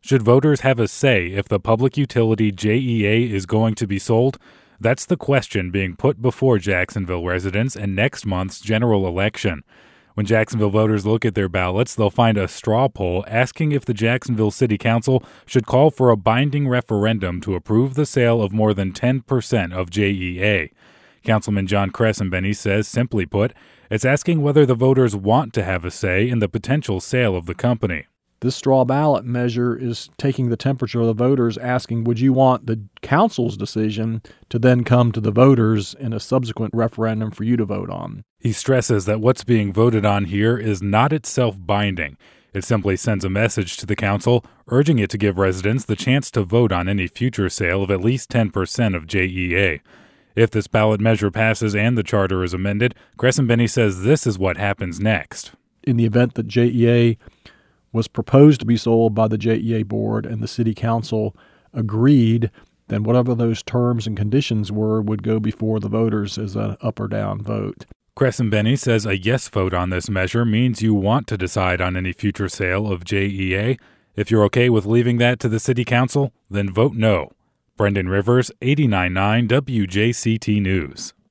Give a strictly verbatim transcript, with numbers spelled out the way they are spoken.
Should voters have a say if the public utility J E A is going to be sold? That's the question being put before Jacksonville residents in next month's general election. When Jacksonville voters look at their ballots, they'll find a straw poll asking if the Jacksonville City Council should call for a binding referendum to approve the sale of more than ten percent of J E A. Councilman John Crescenbenny says, simply put, it's asking whether the voters want to have a say in the potential sale of the company. This straw ballot measure is taking the temperature of the voters, asking, would you want the council's decision to then come to the voters in a subsequent referendum for you to vote on? He stresses that what's being voted on here is not itself binding. It simply sends a message to the council, urging it to give residents the chance to vote on any future sale of at least ten percent of J E A. If this ballot measure passes and the charter is amended, Crescenbenny says this is what happens next. In the event that J E A was proposed to be sold by the J E A board and the city council agreed, then whatever those terms and conditions were would go before the voters as an up or down vote. Crescenbenny says a yes vote on this measure means you want to decide on any future sale of J E A. If you're okay with leaving that to the city council, then vote no. Brendan Rivers, eighty-nine point nine W J C T News.